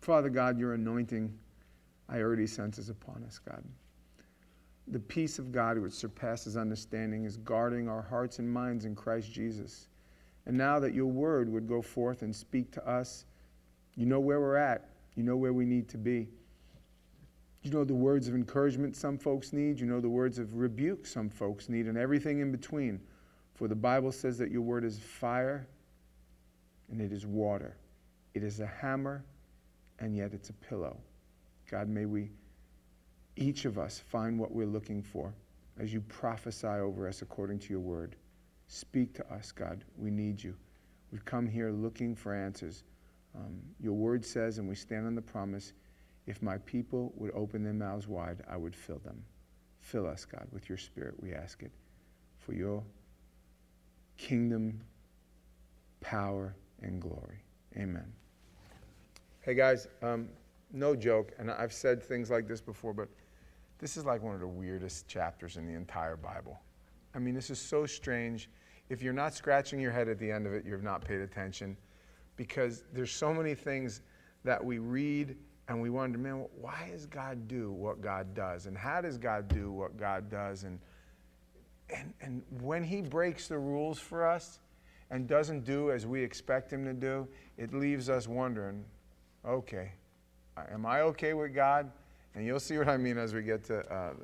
Father God, your anointing, I already sense is upon us, God. The peace of God which surpasses understanding is guarding our hearts and minds in Christ Jesus. And now that your word would go forth and speak to us, you know where we're at. You know where we need to be. You know the words of encouragement some folks need. You know the words of rebuke some folks need, and everything in between. For the Bible says that your word is fire and it is water. It is a hammer and yet it's a pillow. God, may we, each of us, find what we're looking for as you prophesy over us according to your word. Speak to us, God. We need you. We've come here looking for answers. Your word says, and we stand on the promise, if my people would open their mouths wide, I would fill them. Fill us, God, with your spirit, we ask it, for your kingdom, power, and glory. Amen. Hey, guys, no joke, and I've said things like this before, but this is like one of the weirdest chapters in the entire Bible. I mean, this is so strange. If you're not scratching your head at the end of it, you've not paid attention, because there's so many things that we read and we wonder, man, why does God do what God does? And how does God do what God does? And when he breaks the rules for us and doesn't do as we expect him to do, it leaves us wondering, okay, am I okay with God? And you'll see what I mean as we get to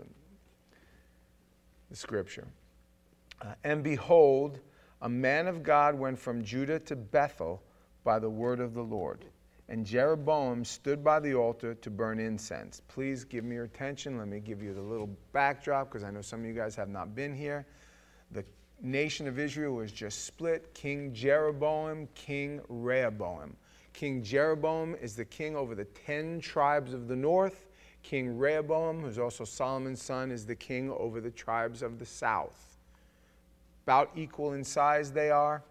the scripture. And behold, a man of God went from Judah to Bethel by the word of the Lord. And Jeroboam stood by the altar to burn incense. Please give me your attention. Let me give you the little backdrop, because I know some of you guys have not been here. The nation of Israel was just split. King Jeroboam, King Rehoboam. King Jeroboam is the king over the 10 tribes of the north. King Rehoboam, who's also Solomon's son, is the king over the tribes of the south. About equal in size they are.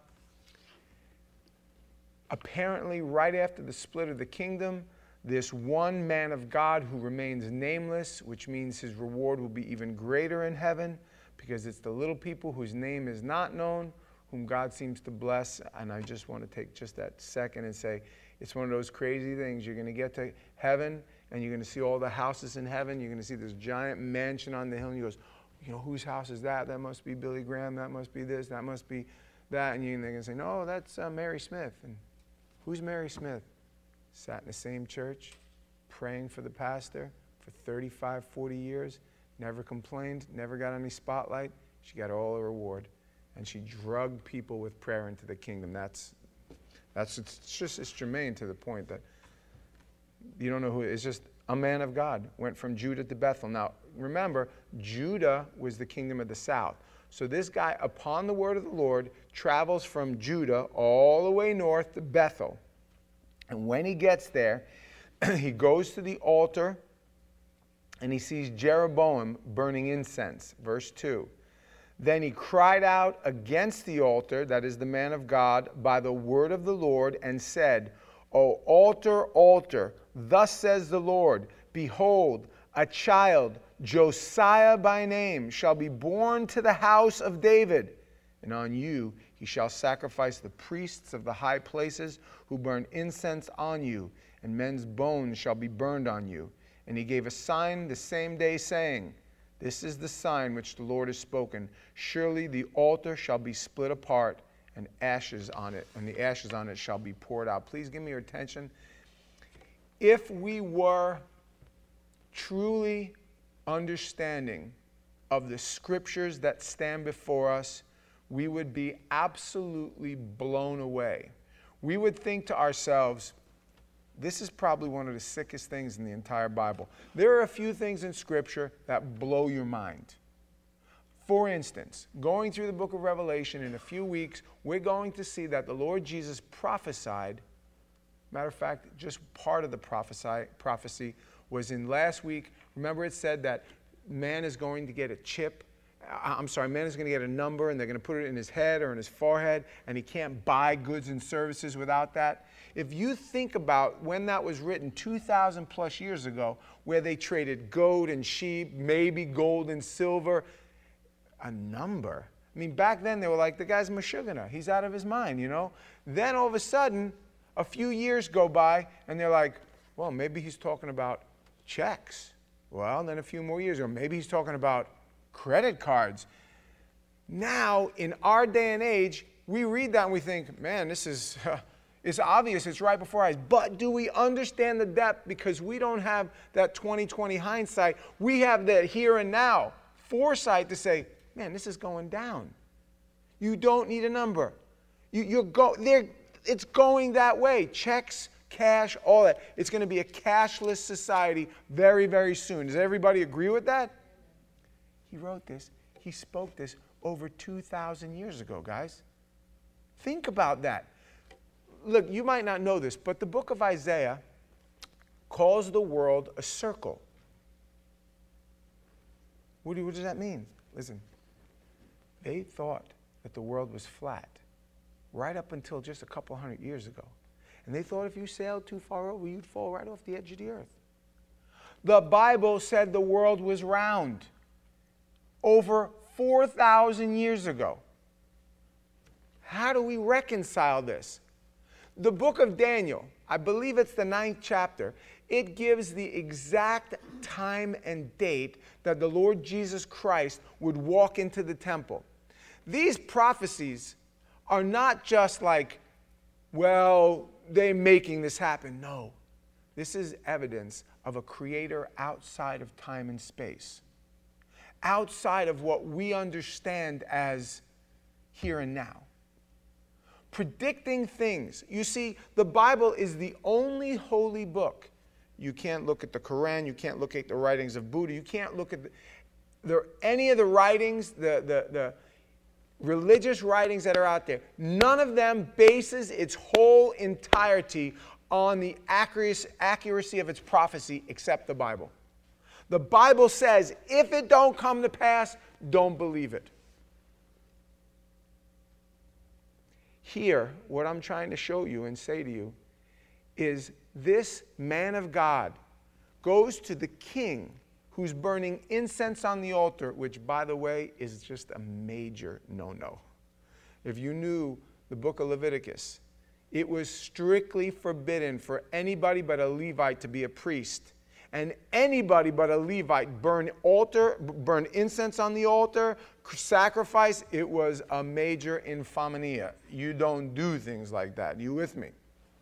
Apparently, right after the split of the kingdom, this one man of God who remains nameless, which means his reward will be even greater in heaven, because it's the little people whose name is not known, whom God seems to bless. And I just want to take just that second and say, it's one of those crazy things. You're going to get to heaven, and you're going to see all the houses in heaven. You're going to see this giant mansion on the hill, and you goes, you know, whose house is that? That must be Billy Graham. That must be this. That must be that. And they're going to say, no, that's Mary Smith. And who's Mary Smith? Sat in the same church, praying for the pastor for 35, 40 years, never complained, never got any spotlight. She got all the reward. And she drugged people with prayer into the kingdom. It's germane to the point that you don't know who it is. It's just a man of God went from Judah to Bethel. Now, remember, Judah was the kingdom of the south. So this guy, upon the word of the Lord, travels from Judah all the way north to Bethel. And when he gets there, he goes to the altar and he sees Jeroboam burning incense. Verse 2. Then he cried out against the altar, that is the man of God, by the word of the Lord, and said, O altar, altar, thus says the Lord, behold, a child, Josiah by name, shall be born to the house of David. And on you he shall sacrifice the priests of the high places who burn incense on you, and men's bones shall be burned on you. And he gave a sign the same day, saying, this is the sign which the Lord has spoken. Surely the altar shall be split apart, and ashes on it, and the ashes on it shall be poured out. Please give me your attention. If we were truly understanding of the scriptures that stand before us, we would be absolutely blown away. We would think to ourselves, this is probably one of the sickest things in the entire Bible. There are a few things in Scripture that blow your mind. For instance, going through the book of Revelation in a few weeks, we're going to see that the Lord Jesus prophesied. Matter of fact, just part of the prophecy was in last week. Remember, it said that man is going to get a chip. Man is going to get a number, and they're going to put it in his head or in his forehead, and he can't buy goods and services without that. If you think about when that was written 2,000 plus years ago, where they traded goat and sheep, maybe gold and silver, a number. I mean, back then they were like, the guy's Meshuggah. He's out of his mind, you know. Then all of a sudden, a few years go by, and they're like, Well, maybe he's talking about checks. Well, then a few more years ago, maybe he's talking about credit cards. Now, in our day and age, we read that and we think, man, this is, it's obvious, it's right before our eyes. But do we understand the depth? Because we don't have that 20/20 hindsight. We have that here and now foresight to say, man, this is going down. You don't need a number. It's going that way. Checks, cash, all that. It's going to be a cashless society very, very soon. Does everybody agree with that? He wrote this. He spoke this over 2,000 years ago, guys. Think about that. Look, you might not know this, but the book of Isaiah calls the world a circle. What does that mean? Listen, they thought that the world was flat right up until just a couple hundred years ago. And they thought if you sailed too far over, you'd fall right off the edge of the earth. The Bible said the world was round over 4,000 years ago. How do we reconcile this? The book of Daniel, I believe it's the 9th chapter, it gives the exact time and date that the Lord Jesus Christ would walk into the temple. These prophecies are not just like, well, they're making this happen. No. This is evidence of a creator outside of time and space, outside of what we understand as here and now. Predicting things. You see, the Bible is the only holy book. You can't look at the Quran. You can't look at the writings of Buddha. You can't look at any of the writings, the religious writings that are out there. None of them bases its whole entirety on the accuracy of its prophecy except the Bible. The Bible says, if it don't come to pass, don't believe it. Here, what I'm trying to show you and say to you is this man of God goes to the king who's burning incense on the altar, which, by the way, is just a major no-no. If you knew the book of Leviticus, it was strictly forbidden for anybody but a Levite to be a priest. And anybody but a Levite burn incense on the altar, sacrifice. It was a major infamia. You don't do things like that. You with me?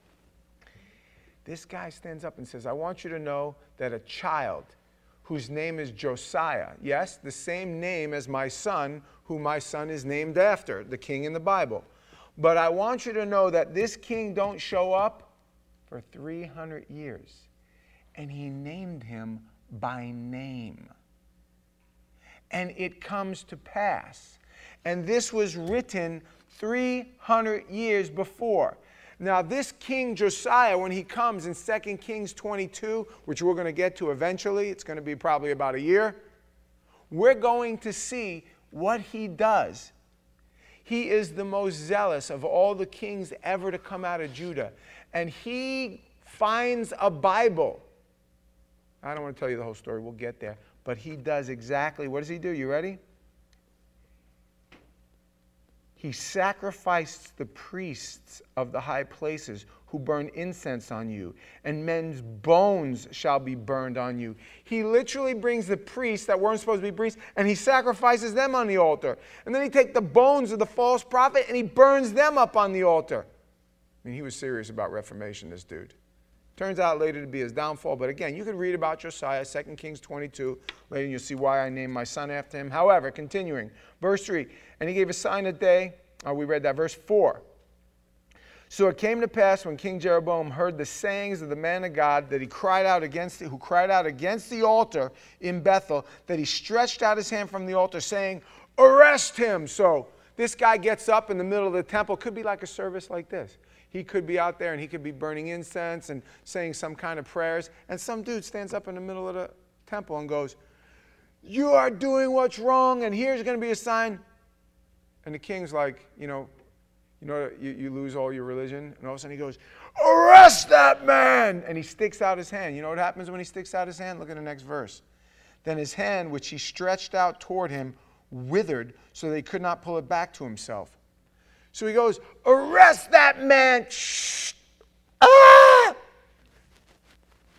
This guy stands up and says, I want you to know that a child whose name is Josiah, yes, the same name as my son, who my son is named after, the king in the Bible. But I want you to know that this king don't show up for 300 years. And he named him by name. And it comes to pass. And this was written 300 years before. Now, this King Josiah, when he comes in 2 Kings 22, which we're going to get to eventually, it's going to be probably about a year, we're going to see what he does. He is the most zealous of all the kings ever to come out of Judah. And he finds a Bible. I don't want to tell you the whole story. We'll get there. But he does exactly, what does he do? You ready? He sacrificed the priests of the high places who burn incense on you, and men's bones shall be burned on you. He literally brings the priests that weren't supposed to be priests, and he sacrifices them on the altar. And then he takes the bones of the false prophet, and he burns them up on the altar. I mean, he was serious about Reformation, this dude. Turns out later to be his downfall. But again, you can read about Josiah, 2 Kings 22. Later you'll see why I named my son after him. However, continuing. Verse 3. And he gave a sign a day. We read that. Verse 4. So it came to pass when King Jeroboam heard the sayings of the man of God that who cried out against the altar in Bethel, that he stretched out his hand from the altar saying, arrest him. So this guy gets up in the middle of the temple. Could be like a service like this. He could be out there and he could be burning incense and saying some kind of prayers. And some dude stands up in the middle of the temple and goes, you are doing what's wrong, and here's going to be a sign. And the king's like, you lose all your religion. And all of a sudden he goes, arrest that man! And he sticks out his hand. You know what happens when he sticks out his hand? Look at the next verse. Then his hand, which he stretched out toward him, withered, so that he could not pull it back to himself. So he goes, arrest that man! Shh. Ah!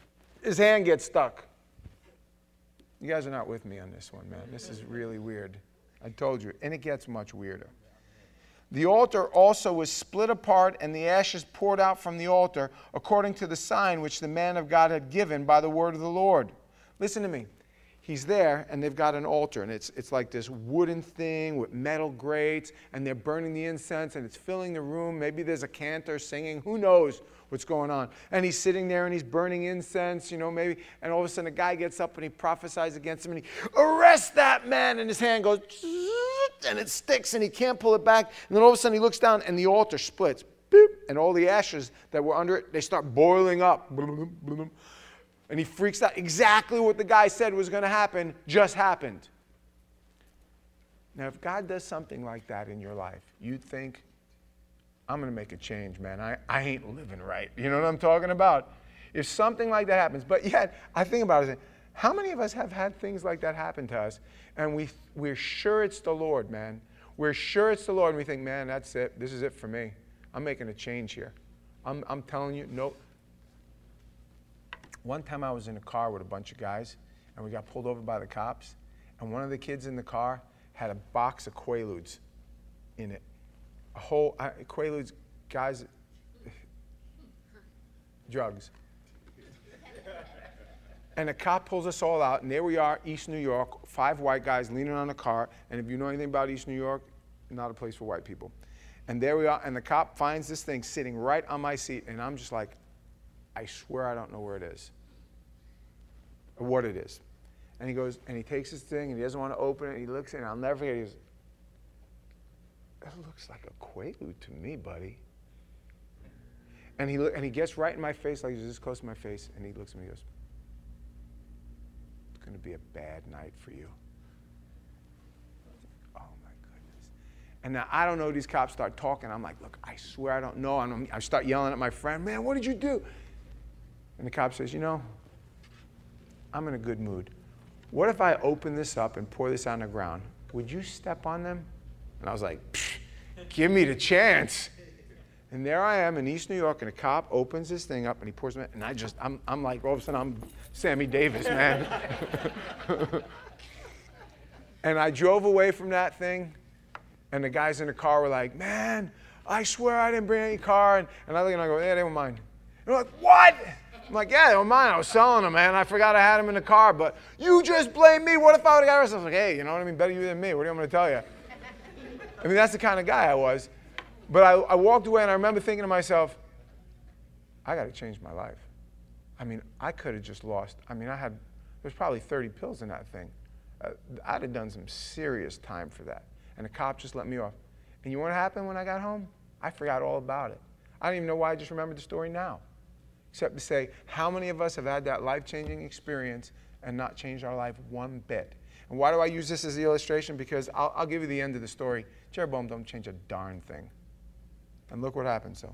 his hand gets stuck. You guys are not with me on this one, man. This is really weird. I told you. And it gets much weirder. The altar also was split apart, and the ashes poured out from the altar, according to the sign which the man of God had given by the word of the Lord. Listen to me. He's there, and they've got an altar, and it's like this wooden thing with metal grates, and they're burning the incense, and it's filling the room. Maybe there's a cantor singing. Who knows what's going on? And he's sitting there, and he's burning incense, maybe. And all of a sudden, a guy gets up, and he prophesies against him, and he arrests that man, and his hand goes, and it sticks, and he can't pull it back. And then all of a sudden, he looks down, and the altar splits. Boop, and all the ashes that were under it, they start boiling up. And he freaks out. Exactly what the guy said was going to happen just happened. Now, if God does something like that in your life, you'd think, I'm going to make a change, man. I ain't living right. You know what I'm talking about? If something like that happens, but yet, I think about it, how many of us have had things like that happen to us, and we're sure it's the Lord, man. We're sure it's the Lord, and we think, man, that's it. This is it for me. I'm making a change here. I'm telling you, no. One time I was in a car with a bunch of guys, and we got pulled over by the cops, and one of the kids in the car had a box of Quaaludes in it. A whole, Quaaludes, guys, drugs. And the cop pulls us all out, and there we are, East New York, 5 white guys leaning on a car, and if you know anything about East New York, not a place for white people. And there we are, and the cop finds this thing sitting right on my seat, and I'm just like, I swear I don't know where it is, or what it is. And he goes, and he takes his thing, and he doesn't want to open it, and he looks at it, and I'll never forget, he goes, it looks like a Quaalude to me, buddy. And he gets right in my face, like he's this close to my face, and he looks at me and goes, it's going to be a bad night for you. Oh, my goodness. And now, I don't know, these cops start talking. I'm like, look, I swear I don't know. I start yelling at my friend, man, what did you do? And the cop says, I'm in a good mood. What if I open this up and pour this on the ground? Would you step on them? And I was like, give me the chance. And there I am in East New York, and a cop opens this thing up, and he pours it in, and I'm like, all of a sudden, I'm Sammy Davis, man. And I drove away from that thing, and the guys in the car were like, man, I swear I didn't bring any car. And I look and I go, yeah, they were mine. And they're like, what? I'm like, yeah, they were mine. I was selling them, man. I forgot I had them in the car, but you just blame me. What if I would have got arrested? I was like, hey, you know what I mean? Better you than me. What do you want me to tell you? I mean, that's the kind of guy I was. But I walked away, and I remember thinking to myself, I got to change my life. I mean, I could have just lost. I mean, there's probably 30 pills in that thing. I'd have done some serious time for that. And the cop just let me off. And you know what happened when I got home? I forgot all about it. I don't even know why I just remembered the story now. Except to say, how many of us have had that life-changing experience and not changed our life one bit? And why do I use this as the illustration? Because I'll give you the end of the story. Jeroboam don't change a darn thing. And look what happened, so.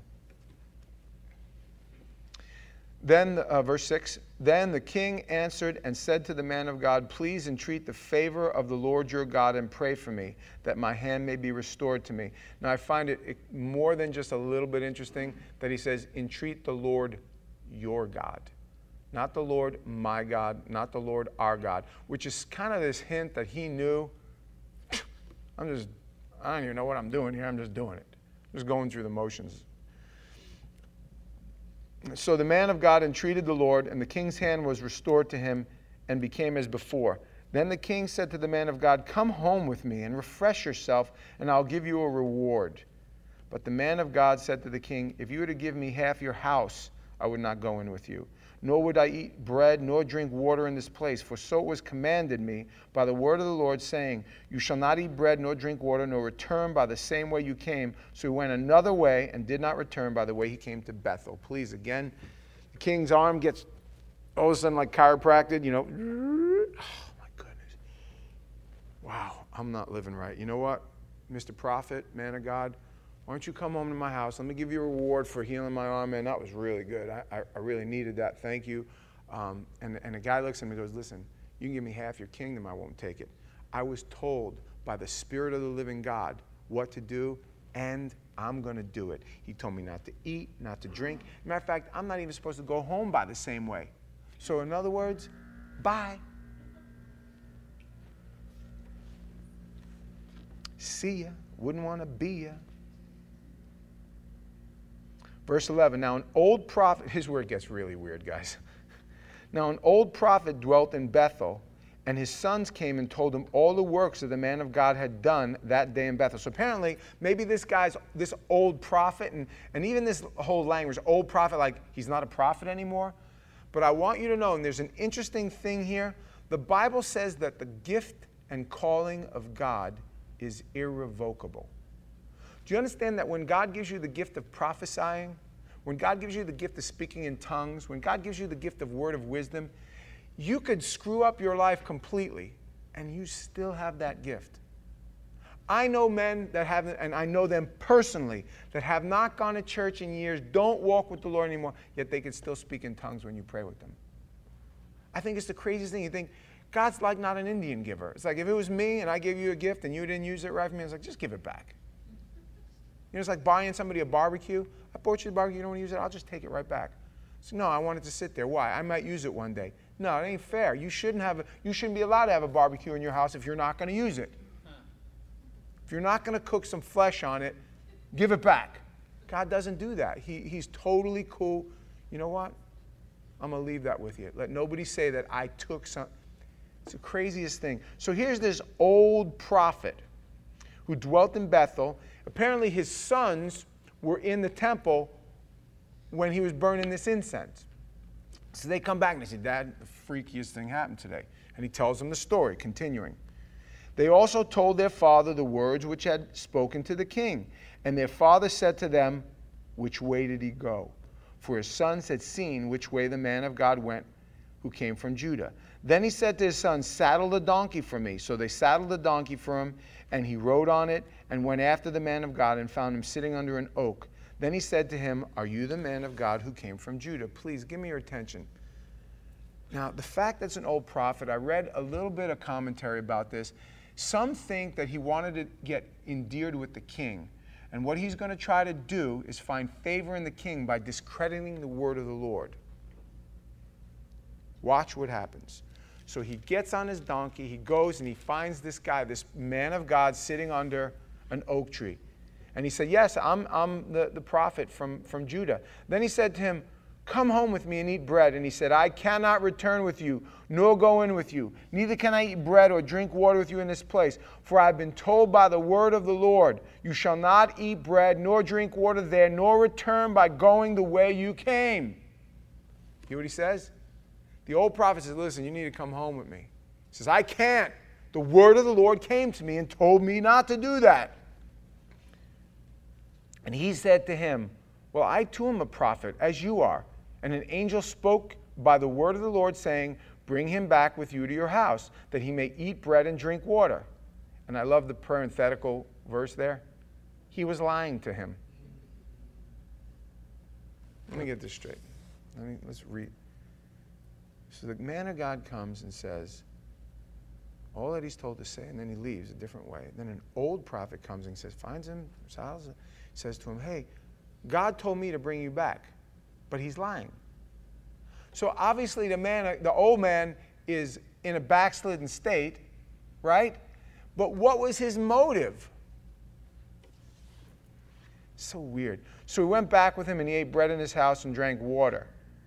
Then, verse 6, then the king answered and said to the man of God, please entreat the favor of the Lord your God and pray for me, that my hand may be restored to me. Now, I find it more than just a little bit interesting that he says, entreat the Lord your God. Not the Lord my God, not the Lord our God, which is kind of this hint that he knew, I don't even know what I'm doing here, I'm just doing it. Just going through the motions. So the man of God entreated the Lord, and the king's hand was restored to him and became as before. Then the king said to the man of God, come home with me and refresh yourself, and I'll give you a reward. But the man of God said to the king, if you were to give me half your house, I would not go in with you. Nor would I eat bread nor drink water in this place, for so it was commanded me by the word of the Lord, saying, you shall not eat bread nor drink water, nor return by the same way you came. So he went another way and did not return by the way he came to Bethel. Please, again, the king's arm gets all of a sudden like chiropractic, Oh, my goodness. Wow, I'm not living right. You know what, Mr. Prophet, man of God? Why don't you come home to my house? Let me give you a reward for healing my arm, man. That was really good. I really needed that. Thank you. And the guy looks at me and goes, listen, you can give me half your kingdom. I won't take it. I was told by the Spirit of the living God what to do, and I'm going to do it. He told me not to eat, not to drink. Matter of fact, I'm not even supposed to go home by the same way. So in other words, bye. See ya. Wouldn't want to be ya. Verse 11. Now an old prophet, here's where it gets really weird, guys. Now an old prophet dwelt in Bethel, and his sons came and told him all the works that the man of God had done that day in Bethel. So apparently, maybe this old prophet, and even this whole language, old prophet, like he's not a prophet anymore. But I want you to know, and there's an interesting thing here, the Bible says that the gift and calling of God is irrevocable. Do you understand that when God gives you the gift of prophesying, when God gives you the gift of speaking in tongues, when God gives you the gift of word of wisdom, you could screw up your life completely, and you still have that gift. I know men that have, and I know them personally, that have not gone to church in years, don't walk with the Lord anymore, yet they can still speak in tongues when you pray with them. I think it's the craziest thing. You think, God's like not an Indian giver. It's like if it was me and I gave you a gift and you didn't use it right for me, it's like, just give it back. You know, it's like buying somebody a barbecue. I bought you the barbecue, you don't want to use it, I'll just take it right back. So, no, I want it to sit there. Why? I might use it one day. No, it ain't fair. You shouldn't be allowed to have a barbecue in your house if you're not going to use it. If you're not going to cook some flesh on it, give it back. God doesn't do that. He's totally cool. You know what? I'm going to leave that with you. Let nobody say that I took some. It's the craziest thing. So here's this old prophet who dwelt in Bethel. Apparently his sons were in the temple when he was burning this incense. So they come back and they say, Dad, the freakiest thing happened today. And he tells them the story, continuing. They also told their father the words which had spoken to the king. And their father said to them, which way did he go? For his sons had seen which way the man of God went who came from Judah. Then he said to his sons, saddle the donkey for me. So they saddled the donkey for him, and he rode on it and went after the man of God and found him sitting under an oak. Then he said to him, are you the man of God who came from Judah? Please give me your attention. Now, the fact that it's an old prophet, I read a little bit of commentary about this. Some think that he wanted to get endeared with the king. And what he's going to try to do is find favor in the king by discrediting the word of the Lord. Watch what happens. So he gets on his donkey, he goes and he finds this guy, this man of God sitting under an oak tree. And he said, yes, I'm the prophet from Judah. Then he said to him, come home with me and eat bread. And he said, I cannot return with you, nor go in with you. Neither can I eat bread or drink water with you in this place. For I have been told by the word of the Lord, you shall not eat bread, nor drink water there, nor return by going the way you came. Hear what he says? The old prophet says, listen, you need to come home with me. He says, I can't. The word of the Lord came to me and told me not to do that. And he said to him, well, I too am a prophet, as you are. And an angel spoke by the word of the Lord, saying, bring him back with you to your house, that he may eat bread and drink water. And I love the parenthetical verse there. He was lying to him. Let me get this straight. Let's read. So the man of God comes and says all that he's told to say, and then he leaves a different way. Then an old prophet comes and says, finds him, says to him, hey, God told me to bring you back. But he's lying. So obviously the old man is in a backslidden state, right? But what was his motive? So weird. So he went back with him and he ate bread in his house and drank water.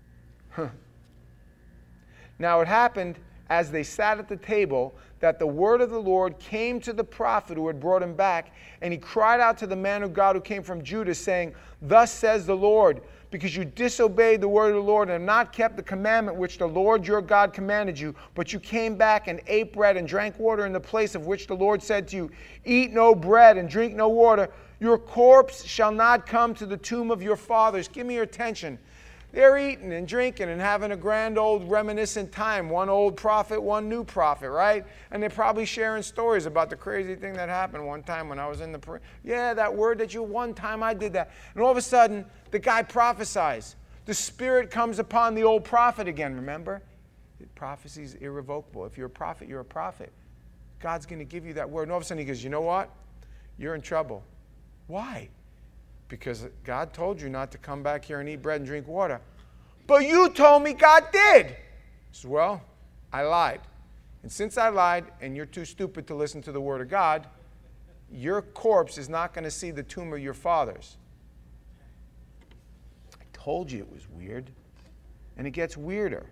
Now it happened as they sat at the table that the word of the Lord came to the prophet who had brought him back, and he cried out to the man of God who came from Judah, saying, thus says the Lord, because you disobeyed the word of the Lord and have not kept the commandment which the Lord your God commanded you, but you came back and ate bread and drank water in the place of which the Lord said to you, eat no bread and drink no water, your corpse shall not come to the tomb of your fathers. Give me your attention. They're eating and drinking and having a grand old reminiscent time. One old prophet, one new prophet, right? And they're probably sharing stories about the crazy thing that happened one time when I was in the... Yeah, that word that you... One time I did that. And all of a sudden, the guy prophesies. The Spirit comes upon the old prophet again, remember? Prophecy is irrevocable. If you're a prophet, you're a prophet. God's going to give you that word. And all of a sudden he goes, you know what? You're in trouble. Why? Because God told you not to come back here and eat bread and drink water. But you told me God did. He says, well, I lied. And since I lied and you're too stupid to listen to the word of God, your corpse is not going to see the tomb of your fathers. I told you it was weird. And it gets weirder.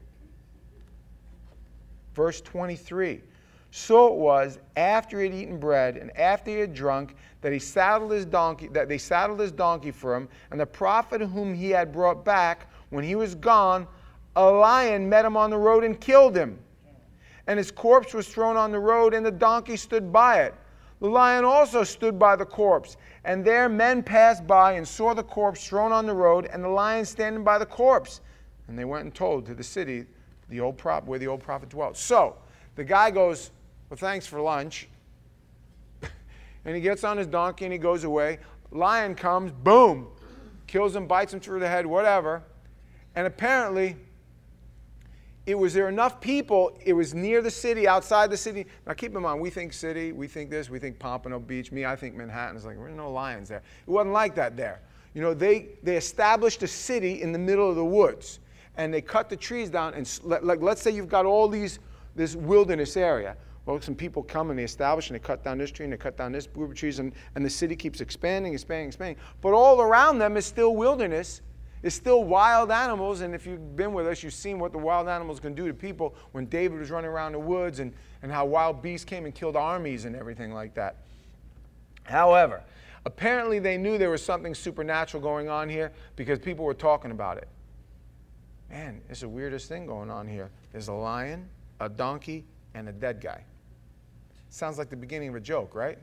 Verse 23. So it was after he had eaten bread and after he had drunk that they saddled his donkey for him, and the prophet whom he had brought back, when he was gone, a lion met him on the road and killed him. And his corpse was thrown on the road, and the donkey stood by it. The lion also stood by the corpse, and there men passed by and saw the corpse thrown on the road, and the lion standing by the corpse. And they went and told to the city where the old prophet dwelt. So the guy goes, well, thanks for lunch. And he gets on his donkey and he goes away. Lion comes, boom, kills him, bites him through the head, whatever. And apparently, there were enough people, it was near the city, outside the city. Now keep in mind, we think city, we think this, we think Pompano Beach. I think Manhattan is like, there's no lions there. It wasn't like that there. You know, they established a city in the middle of the woods. And they cut the trees down, and let's say you've got all this wilderness area. Well, some people come and they establish and they cut down this tree and they cut down this group of trees, and the city keeps expanding. But all around them is still wilderness. It's still wild animals, and if you've been with us, you've seen what the wild animals can do to people when David was running around the woods, and how wild beasts came and killed armies and everything like that. However, apparently they knew there was something supernatural going on here because people were talking about it. Man, it's the weirdest thing going on here. There's a lion, a donkey, and a dead guy. Sounds like the beginning of a joke, right?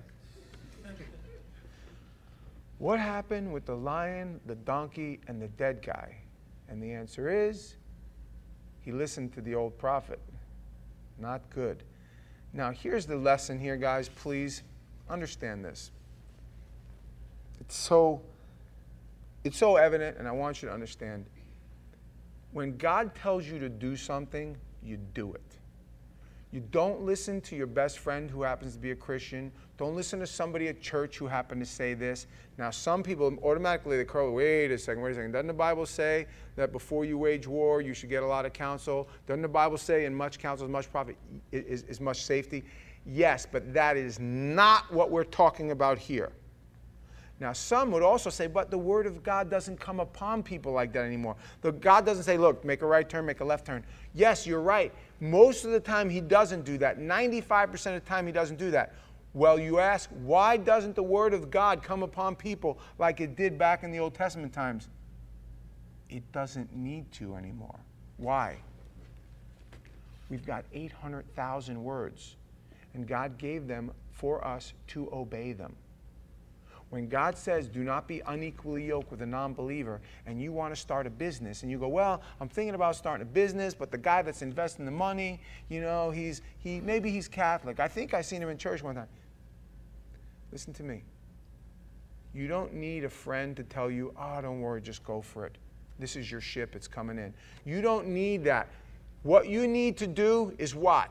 What happened with the lion, the donkey, and the dead guy? And the answer is, he listened to the old prophet. Not good. Now, here's the lesson here, guys. Please understand this. It's so evident, and I want you to understand. When God tells you to do something, you do it. You don't listen to your best friend who happens to be a Christian. Don't listen to somebody at church who happened to say this. Now, some people automatically, they call, wait a second. Doesn't the Bible say that before you wage war, you should get a lot of counsel? Doesn't the Bible say in much counsel is much profit, is much safety? Yes, but that is not what we're talking about here. Now, some would also say, but the word of God doesn't come upon people like that anymore. God doesn't say, look, make a right turn, make a left turn. Yes, you're right. Most of the time, he doesn't do that. 95% of the time, he doesn't do that. Well, you ask, why doesn't the word of God come upon people like it did back in the Old Testament times? It doesn't need to anymore. Why? We've got 800,000 words, and God gave them for us to obey them. When God says, do not be unequally yoked with a non-believer, and you want to start a business, and you go, well, I'm thinking about starting a business, but the guy that's investing the money, you know, maybe he's Catholic. I think I seen him in church one time. Listen to me. You don't need a friend to tell you, oh, don't worry, just go for it. This is your ship, it's coming in. You don't need that. What you need to do is what?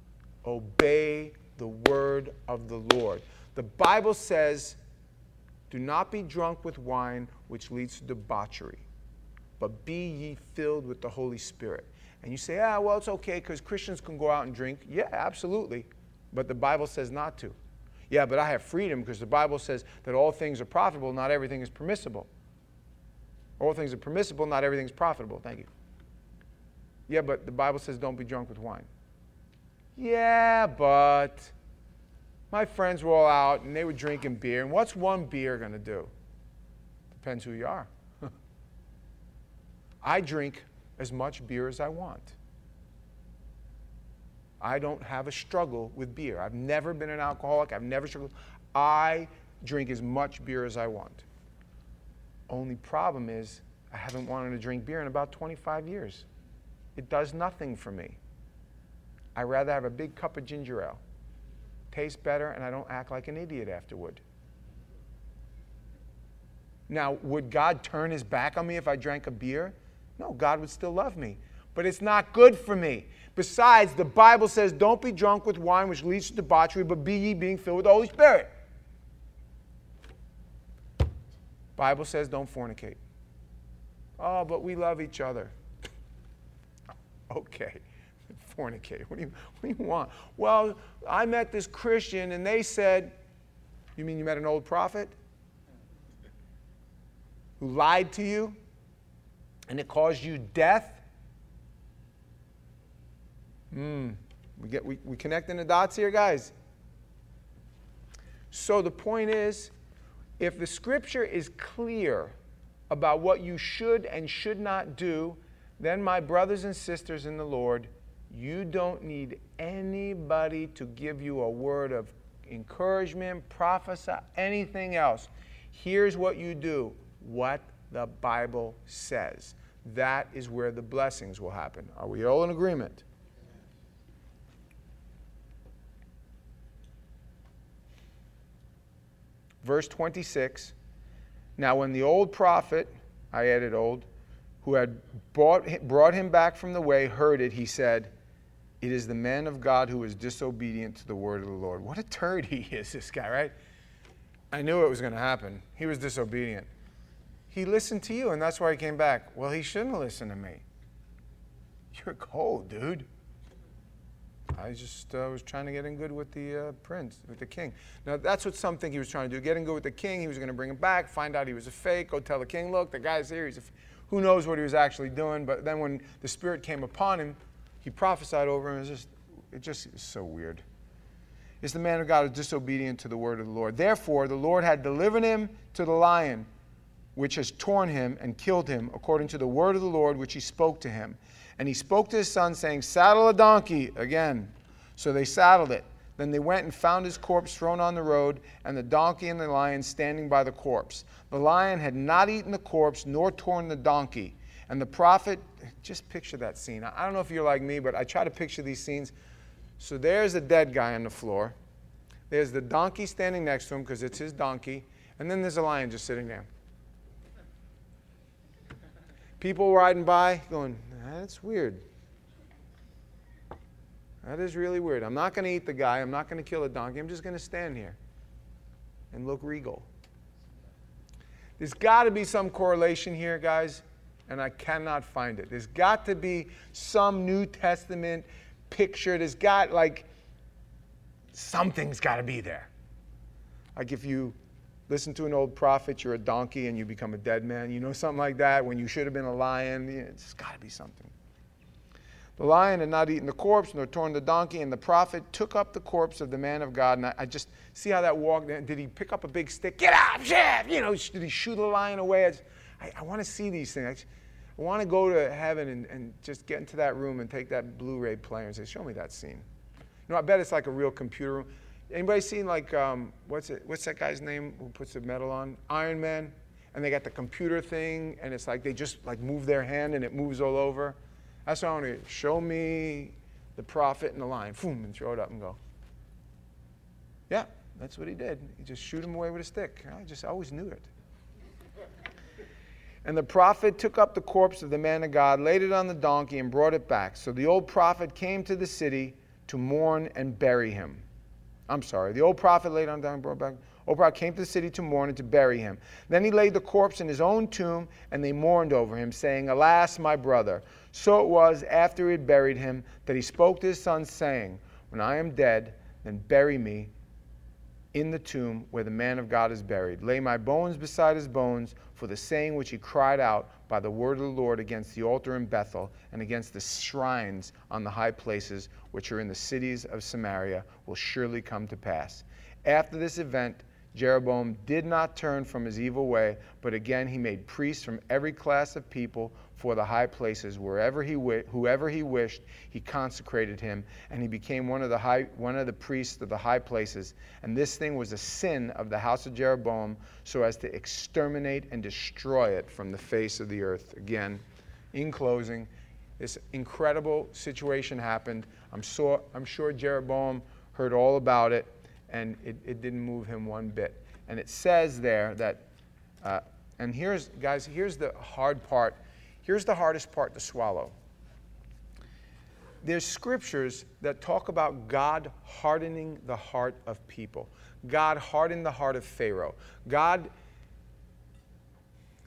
Obey the word of the Lord. The Bible says, do not be drunk with wine, which leads to debauchery, but be ye filled with the Holy Spirit. And you say, well, it's okay because Christians can go out and drink. Yeah, absolutely. But the Bible says not to. Yeah, but I have freedom because the Bible says that all things are profitable, not everything is permissible. All things are permissible, not everything is profitable. Thank you. Yeah, but the Bible says don't be drunk with wine. Yeah, but my friends were all out and they were drinking beer. And what's one beer going to do? Depends who you are. I drink as much beer as I want. I don't have a struggle with beer. I've never been an alcoholic. I've never struggled. I drink as much beer as I want. Only problem is I haven't wanted to drink beer in about 25 years. It does nothing for me. I'd rather have a big cup of ginger ale. Tastes better, and I don't act like an idiot afterward. Now, would God turn his back on me if I drank a beer? No, God would still love me. But it's not good for me. Besides, the Bible says, don't be drunk with wine, which leads to debauchery, but be ye being filled with the Holy Spirit. Bible says, don't fornicate. Oh, but we love each other. Okay, Fornicate. What do you want? Well, I met this Christian and they said, you mean you met an old prophet who lied to you and it caused you death? We connecting the dots here, guys. So the point is, if the scripture is clear about what you should and should not do, then my brothers and sisters in the Lord, you don't need anybody to give you a word of encouragement, prophesy, anything else. Here's what you do, what the Bible says. That is where the blessings will happen. Are we all in agreement? Verse 26, now when the old prophet, I added old, who had brought him back from the way, heard it, he said, it is the man of God who is disobedient to the word of the Lord. What a turd he is, this guy, right? I knew it was going to happen. He was disobedient. He listened to you, and that's why he came back. Well, he shouldn't listen to me. You're cold, dude. I just was trying to get in good with the prince, with the king. Now, that's what some think he was trying to do. Get in good with the king. He was going to bring him back, find out he was a fake, go tell the king, look, the guy's here. Who knows what he was actually doing. But then when the Spirit came upon him, he prophesied over him. It just is so weird. It's the man of God who is disobedient to the word of the Lord. Therefore, the Lord had delivered him to the lion, which has torn him and killed him, according to the word of the Lord, which he spoke to him. And he spoke to his son, saying, saddle a donkey again. So they saddled it. Then they went and found his corpse thrown on the road, and the donkey and the lion standing by the corpse. The lion had not eaten the corpse, nor torn the donkey. And the prophet, just picture that scene. I don't know if you're like me, but I try to picture these scenes. So there's a dead guy on the floor. There's the donkey standing next to him, because it's his donkey. And then there's a lion just sitting there. People riding by going, that's weird. That is really weird. I'm not going to eat the guy. I'm not going to kill the donkey. I'm just going to stand here and look regal. There's got to be some correlation here, guys, and I cannot find it. There's got to be some New Testament picture. There's got, like, something's got to be there. Like if you listen to an old prophet, you're a donkey and you become a dead man. You know, something like that, when you should have been a lion. It's got to be something. The lion had not eaten the corpse, nor torn the donkey, and the prophet took up the corpse of the man of God. And I just see how that walked. Did he pick up a big stick? Get up, chef! You know, did he shoot the lion away? I want to see these things. I want to go to heaven and just get into that room and take that Blu-ray player and say, show me that scene. You know, I bet it's like a real computer room. Anybody seen, like, what's that guy's name who puts the medal on? Iron Man. And they got the computer thing, and it's like they just like move their hand and it moves all over. That's what I want to show me the prophet and the lion. Boom, and throw it up and go. Yeah, that's what he did. He just shoot him away with a stick. I always knew it. And the prophet took up the corpse of the man of God, laid it on the donkey, and brought it back. So the old prophet came to the city to mourn and bury him. The old prophet laid on down and brought back. Old prophet came to the city to mourn and to bury him. Then he laid the corpse in his own tomb, and they mourned over him, saying, alas, my brother. So it was, after he had buried him, that he spoke to his son, saying, when I am dead, then bury me in the tomb where the man of God is buried. Lay my bones beside his bones, for the saying which he cried out by the word of the Lord against the altar in Bethel and against the shrines on the high places which are in the cities of Samaria will surely come to pass. After this event, Jeroboam did not turn from his evil way, but again he made priests from every class of people for the high places. Whoever he wished, he consecrated him, and he became one of the priests of the high places. And this thing was a sin of the house of Jeroboam, so as to exterminate and destroy it from the face of the earth. Again, in closing, this incredible situation happened. I'm sure Jeroboam heard all about it, and it didn't move him one bit. And it says there that, and here's the hard part. Here's the hardest part to swallow. There's scriptures that talk about God hardening the heart of people. God hardened the heart of Pharaoh. God,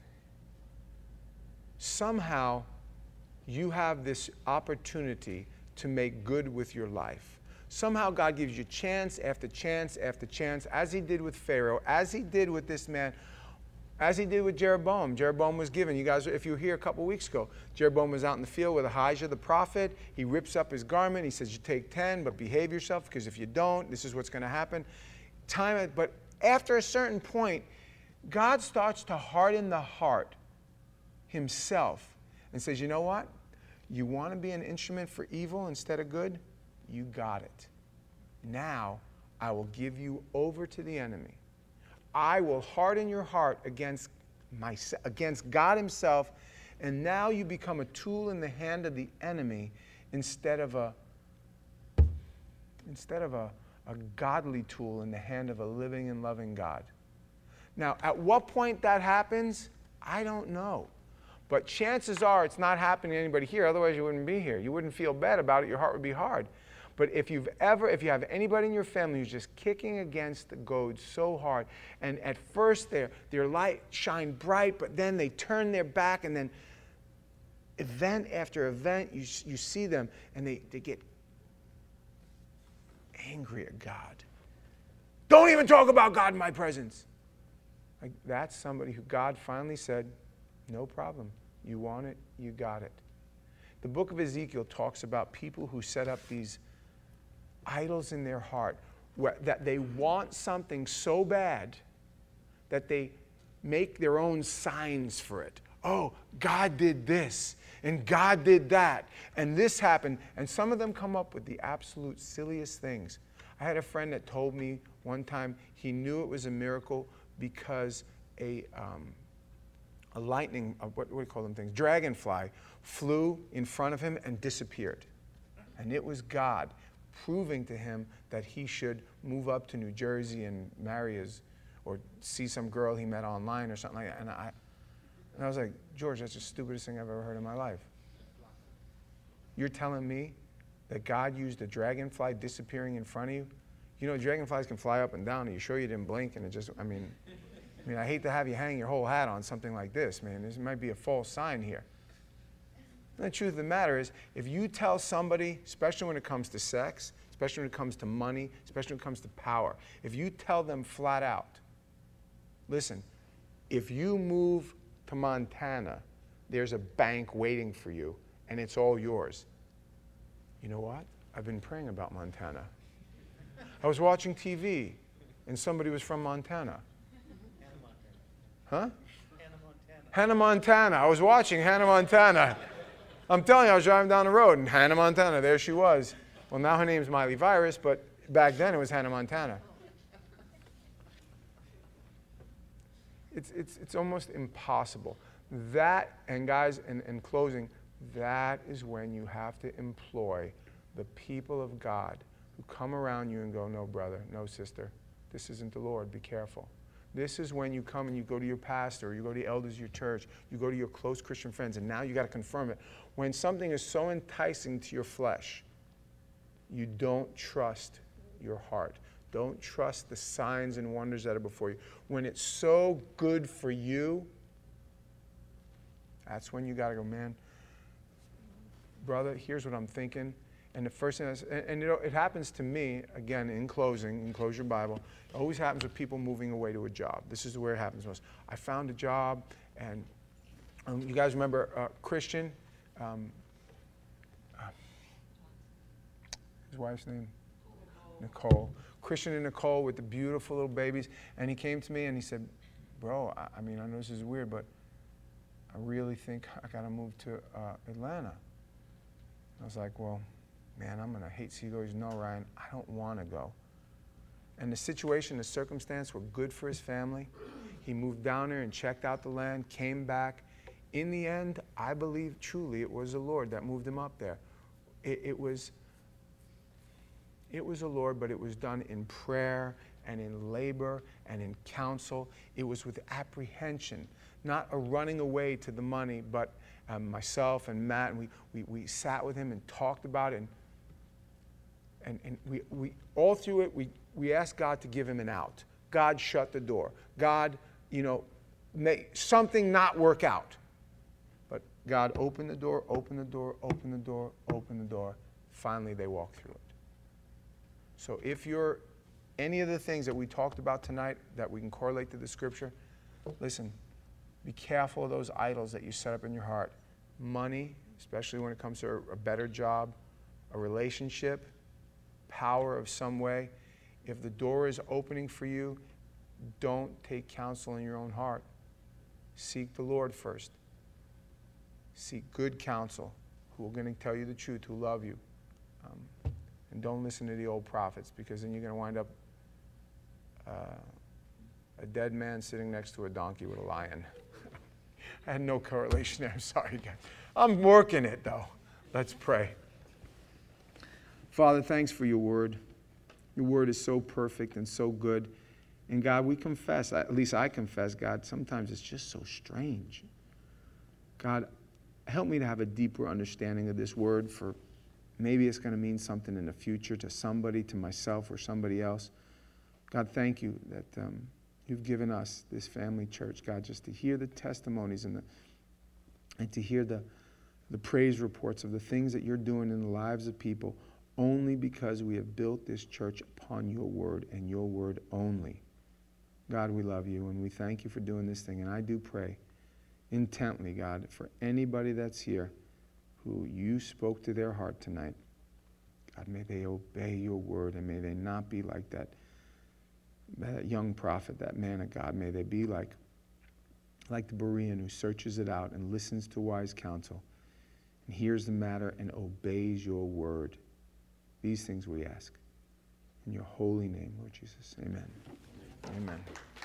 somehow, you have this opportunity to make good with your life. Somehow God gives you chance after chance after chance, as he did with Pharaoh, as he did with this man, as he did with Jeroboam. Jeroboam was given. You guys, if you were here a couple weeks ago, Jeroboam was out in the field with Ahijah the prophet. He rips up his garment. He says, you take 10, but behave yourself, because if you don't, this is what's going to happen. But after a certain point, God starts to harden the heart himself and says, you know what? You want to be an instrument for evil instead of good? You got it. Now I will give you over to the enemy. I will harden your heart against God himself, and now you become a tool in the hand of the enemy instead of a godly tool in the hand of a living and loving God. Now, at what point that happens, I don't know. But chances are it's not happening to anybody here, otherwise you wouldn't be here. You wouldn't feel bad about it, your heart would be hard. But if you have anybody in your family who's just kicking against the goads so hard, and at first their light shined bright, but then they turn their back, and then event after event, you see them, and they get angry at God. Don't even talk about God in my presence. Like, that's somebody who God finally said, no problem. You want it, you got it. The book of Ezekiel talks about people who set up these idols in their heart, that they want something so bad that they make their own signs for it. Oh, God did this, and God did that, and this happened. And some of them come up with the absolute silliest things. I had a friend that told me one time he knew it was a miracle because a lightning, what do we call them things? Dragonfly flew in front of him and disappeared. And it was God proving to him that he should move up to New Jersey and marry or see some girl he met online or something like that. And I was like, George, that's the stupidest thing I've ever heard in my life. You're telling me that God used a dragonfly disappearing in front of you? You know, dragonflies can fly up and down. Are you sure you didn't blink? And it just, I mean, I hate to have you hang your whole hat on something like this, man. This might be a false sign here. And the truth of the matter is, if you tell somebody, especially when it comes to sex, especially when it comes to money, especially when it comes to power, if you tell them flat out, listen, if you move to Montana, there's a bank waiting for you, and it's all yours. You know what? I've been praying about Montana. I was watching TV, and somebody was from Montana. Huh? Hannah Montana. I was watching Hannah Montana. I'm telling you, I was driving down the road, and Hannah Montana, there she was. Well, now her name's Miley Virus, but back then it was Hannah Montana. It's almost impossible. That, and guys, in closing, that is when you have to employ the people of God who come around you and go, no, brother, no, sister, this isn't the Lord, be careful. This is when you come and you go to your pastor, or you go to the elders of your church, you go to your close Christian friends, and now you got to confirm it. When something is so enticing to your flesh, you don't trust your heart. Don't trust the signs and wonders that are before you. When it's so good for you, that's when you got to go, man, brother, here's what I'm thinking. And the first thing, and you know, it happens to me, again, in closing, and close your Bible, it always happens with people moving away to a job. This is where it happens most. I found a job, and you guys remember Christian, his wife's name? Nicole. Christian and Nicole with the beautiful little babies. And he came to me and he said, bro, I mean, I know this is weird, but I really think I got to move to Atlanta. I was like, well, man, I'm going to hate to see you go. He goes, no, Ryan, I don't want to go. And the situation, the circumstance were good for his family. He moved down there and checked out the land, came back. In the end, I believe truly it was the Lord that moved him up there. It was the Lord, but it was done in prayer and in labor and in counsel. It was with apprehension, not a running away to the money, but myself and Matt, and we sat with him and talked about it, and we all through it, we asked God to give him an out. God shut the door. God, make something not work out. But God opened the door, opened the door, opened the door, opened the door. finally they walk through it. So if you're any of the things that we talked about tonight that we can correlate to the scripture, listen, be careful of those idols that you set up in your heart. Money, especially when it comes to a better job, a relationship, power of some way. If the door is opening for you, don't take counsel in your own heart. Seek the Lord first. Seek good counsel who are going to tell you the truth, who love you. And don't listen to the old prophets, because then you're going to wind up a dead man sitting next to a donkey with a lion. I had no correlation there. I'm sorry, guys. I'm working it, though. Let's pray. Father, thanks for your word. Your word is so perfect and so good. And God, we confess, at least I confess, God, sometimes it's just so strange. God, help me to have a deeper understanding of this word, for maybe it's going to mean something in the future to somebody, to myself or somebody else. God, thank you that you've given us this family church, God, just to hear the testimonies and to hear the praise reports of the things that you're doing in the lives of people, only because we have built this church upon your word and your word only. God, we love you and we thank you for doing this thing. And I do pray intently, God, for anybody that's here who you spoke to their heart tonight. God, may they obey your word, and may they not be like that young prophet, that man of God. May they be like the Berean who searches it out and listens to wise counsel and hears the matter and obeys your word. These things we ask. In your holy name, Lord Jesus. Amen. Amen.